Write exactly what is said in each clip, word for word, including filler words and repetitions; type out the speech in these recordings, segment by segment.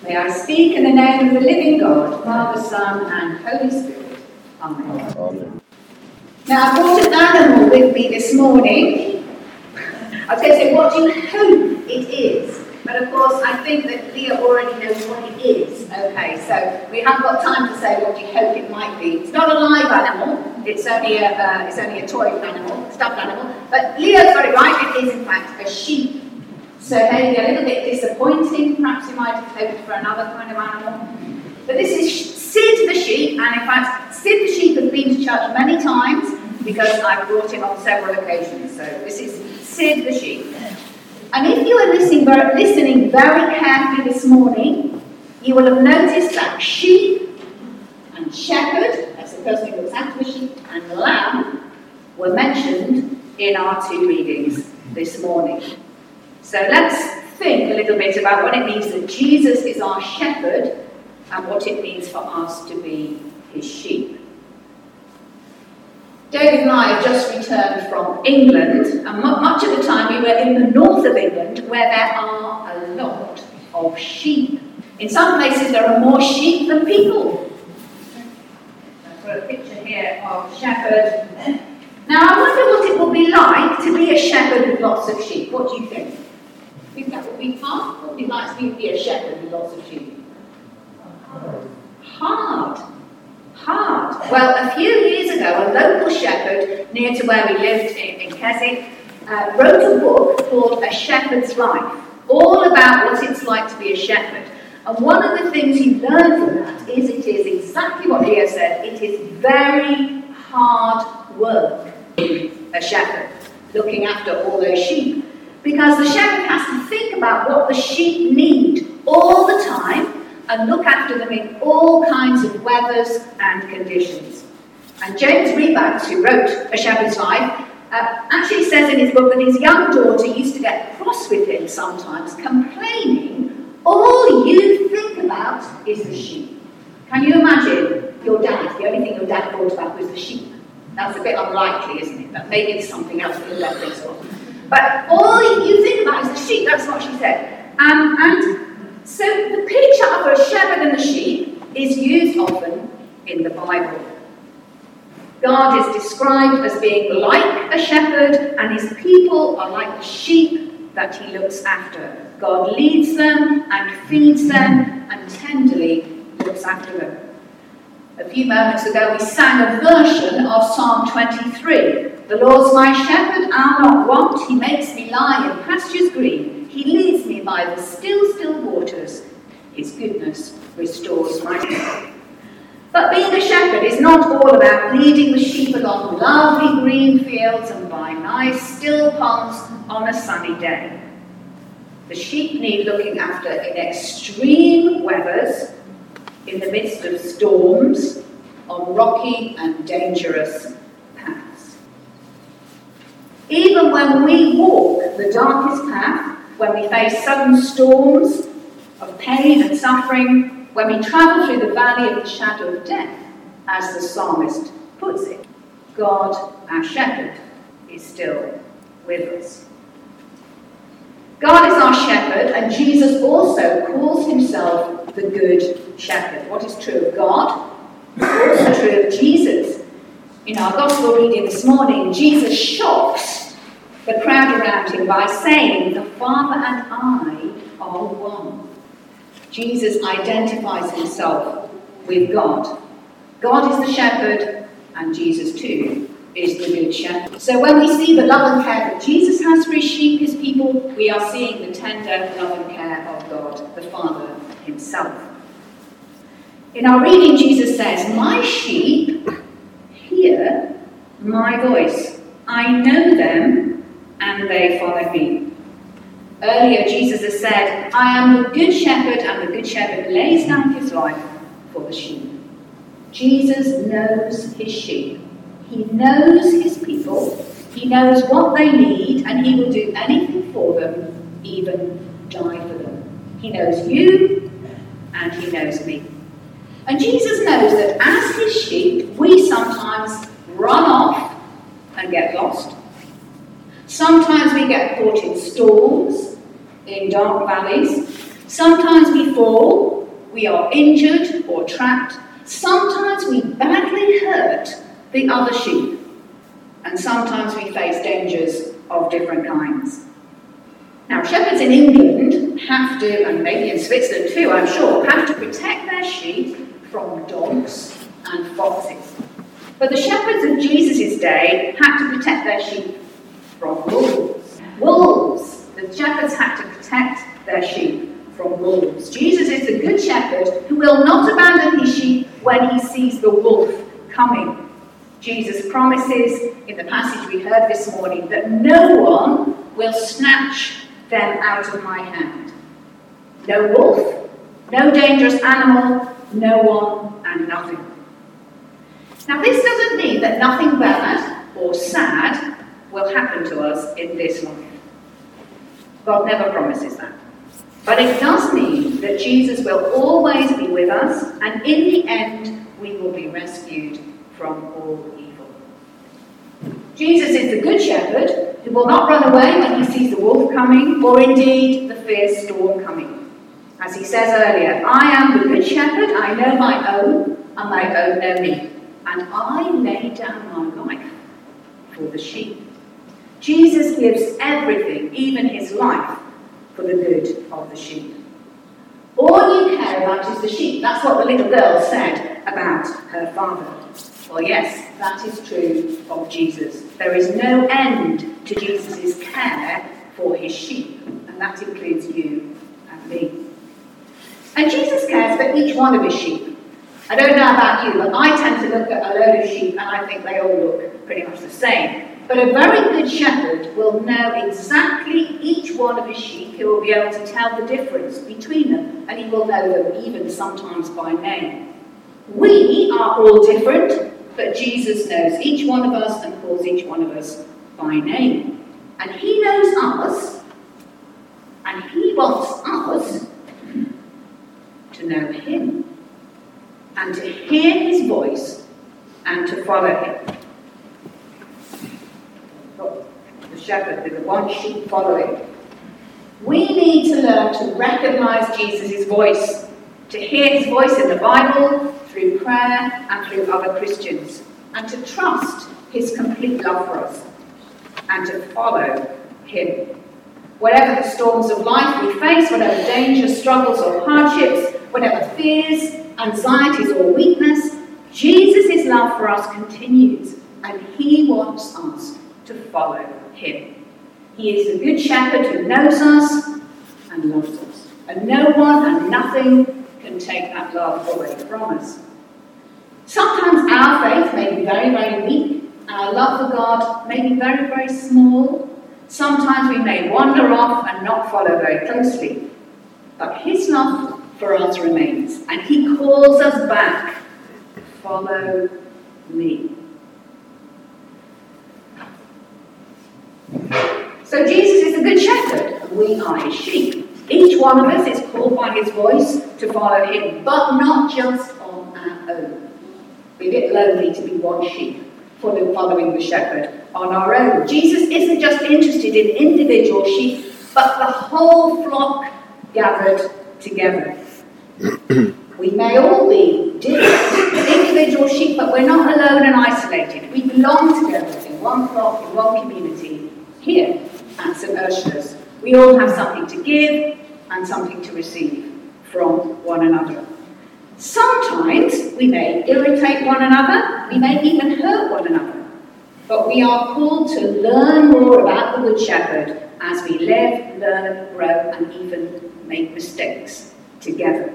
May I speak in the name of the living God, Father, Son, and Holy Spirit. Amen. Amen. Now, I brought an animal with me this morning. I was going to say, what do you hope it is? But of course, I think that Leah already knows what it is. Okay, so we haven't got time to say what you hope it might be. It's not a live animal. It's only a, uh, it's only a toy animal, stuffed animal. But Leah's got it right. It is, in fact, a sheep. So maybe a little bit disappointing. Perhaps you might have hoped for another kind of animal. But this is Sid the sheep, and in fact, Sid the sheep has been to church many times because I've brought him on several occasions. So this is Sid the sheep. And if you are listening very, listening very carefully this morning, you will have noticed that sheep and shepherd, that's the person who looks after the sheep, and lamb were mentioned in our two readings this morning. So let's think a little bit about what it means that Jesus is our shepherd and what it means for us to be his sheep. David and I have just returned from England, and much of the time we were in the north of England where there are a lot of sheep. In some places there are more sheep than people. I've got a picture here of shepherd. Now I wonder what it would be like to be a shepherd with lots of sheep. What do you think? Do you think that would be hard? What would it be like to be a shepherd with lots of sheep? Hard. Hard. Well, a few years ago, a local shepherd near to where we lived in, in Keswick uh, wrote a book called A Shepherd's Life, all about what it's like to be a shepherd. And one of the things you learn from that is it is exactly what Leo said, it is very hard work being a shepherd, looking after all those sheep. Because the shepherd has to think about what the sheep need all the time and look after them in all kinds of weathers and conditions. And James Rebacks, who wrote A Shepherd's Life, uh, actually says in his book that his young daughter used to get cross with him sometimes, complaining, all you think about is the sheep. Can you imagine your dad, the only thing your dad thought about was the sheep? That's a bit unlikely, isn't it? But maybe it's something else that your dad thinks of. But all you think about is the sheep, that's what she said. Um, and so the picture of a shepherd and the sheep is used often in the Bible. God is described as being like a shepherd, and his people are like the sheep that he looks after. God leads them and feeds them and tenderly looks after them. A few moments ago we sang a version of Psalm twenty-three. The Lord's my shepherd, I'll not want. He makes me lie in pastures green. He leads me by the still, still waters. His goodness restores my soul. But being a shepherd is not all about leading the sheep along lovely green fields and by nice, still ponds on a sunny day. The sheep need looking after in extreme weathers, in the midst of storms, on rocky and dangerous paths. Even when we walk the darkest path, when we face sudden storms of pain and suffering, when we travel through the valley of the shadow of death, as the psalmist puts it, God, our shepherd, is still with us. God is our shepherd, and Jesus also calls himself the Good Shepherd. What is true of God is also true of Jesus. In our gospel reading this morning, Jesus shocks the crowd around him by saying, "The Father and I are one." Jesus identifies himself with God. God is the shepherd, and Jesus too is the Good Shepherd. So when we see the love and care that Jesus has for his sheep, his people, we are seeing the tender love and care of God, the Father himself. In our reading, Jesus says, "My sheep hear my voice. I know them, and they follow me." Earlier, Jesus has said, "I am the good shepherd, and the good shepherd lays down his life for the sheep." Jesus knows his sheep. He knows his people. He knows what they need, and he will do anything for them, even die for them. He knows you, and he knows me. And Jesus knows that as his sheep, we sometimes run off and get lost. Sometimes we get caught in storms, in dark valleys. Sometimes we fall we are injured or trapped. Sometimes we badly hurt the other sheep. And sometimes we face dangers of different kinds. Now, shepherds in England have to, and maybe in Switzerland too, I'm sure, have to protect their sheep from dogs and foxes. But the shepherds of Jesus' day had to protect their sheep from wolves. Wolves! The shepherds had to protect their sheep from wolves. Jesus is the good shepherd who will not abandon his sheep when he sees the wolf coming. Jesus promises in the passage we heard this morning that no one will snatch them out of my hand. No wolf, no dangerous animal, no one and nothing. Now this doesn't mean that nothing bad or sad will happen to us in this life. God never promises that. But it does mean that Jesus will always be with us, and in the end we will be rescued from all evil. Jesus is the good shepherd who will not run away when he sees the wolf coming, or indeed the fierce storm coming. As he says earlier, I am the good shepherd, I know my own, and my own know me, and I lay down my life for the sheep. Jesus gives everything, even his life, for the good of the sheep. All you care about is the sheep. That's what the little girl said about her father. Well, yes, that is true of Jesus. There is no end to Jesus' care for his sheep, and that includes you and me. And Jesus cares for each one of his sheep. I don't know about you, but I tend to look at a load of sheep and I think they all look pretty much the same. But a very good shepherd will know exactly each one of his sheep. He will be able to tell the difference between them, and he will know them even sometimes by name. We are all different, but Jesus knows each one of us and calls each one of us by name. And he knows us, and he wants us to know him, and to hear his voice, and to follow him. The shepherd with the one sheep following. We need to learn to recognize Jesus' voice, to hear his voice in the Bible, through prayer and through other Christians, and to trust his complete love for us, and to follow him. Whatever the storms of life we face, whatever dangers, struggles or hardships, whatever fears, anxieties or weakness, Jesus' love for us continues, and he wants us to follow him. He is the good shepherd who knows us and loves us. And no one and nothing can take that love away from us. Sometimes our faith may be very, very weak, and our love for God may be very, very small. Sometimes we may wander off and not follow very closely. But his love for us remains, and he calls us back. Follow me. So Jesus is the good shepherd, and we are his sheep. Each one of us is called by his voice to follow him, but not just on our own. We're a bit lonely to be one sheep, following the shepherd on our own. Jesus isn't just interested in individual sheep, but the whole flock gathered together. We may all be different individual sheep, but we're not alone and isolated. We belong together in one flock, in one community, here at Saint Ursula's. We all have something to give and something to receive from one another. Sometimes we may irritate one another, we may even hurt one another, but we are called to learn more about the Good Shepherd as we live, learn, grow, and even make mistakes together.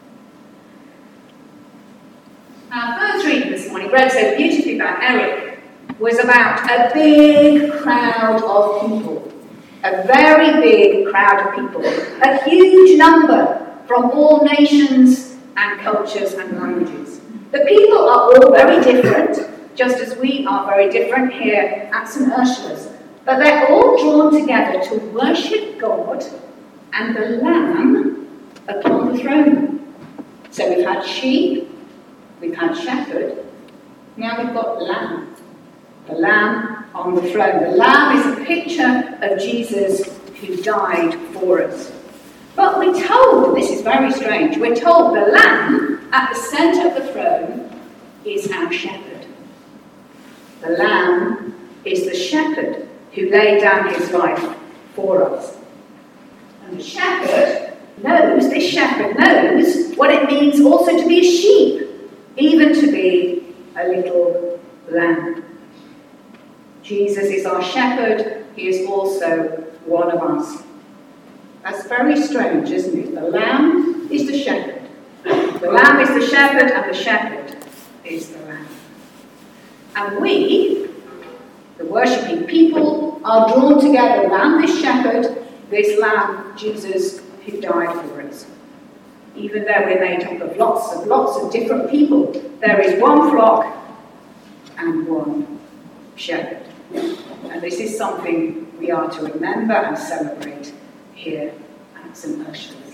Our first reading this morning, read so beautifully by Eric, was about a big crowd of people. A very big crowd of people. A huge number from all nations and cultures and languages. The people are all very different, just as we are very different here at Saint Ursula's. But they're all drawn together to worship God and the Lamb upon the throne. So we've had sheep, we've had shepherd, now we've got lamb. The Lamb on the throne. The Lamb is a picture of Jesus who died for us. But we're told, this is very strange, we're told the Lamb at the centre of the throne is our shepherd. The Lamb is the shepherd who laid down his life for us. And the shepherd knows, this shepherd knows what it means also to be a sheep, even to be a little lamb. Jesus is our shepherd, he is also one of us. That's very strange, isn't it? The lamb is the shepherd. The lamb is the shepherd, and the shepherd is the lamb. And we, the worshipping people, are drawn together around this shepherd, this lamb, Jesus, who died for us. Even though we're made up of lots of lots of different people, there is one flock and one shepherd. And this is something we are to remember and celebrate here at Saint Ursula's.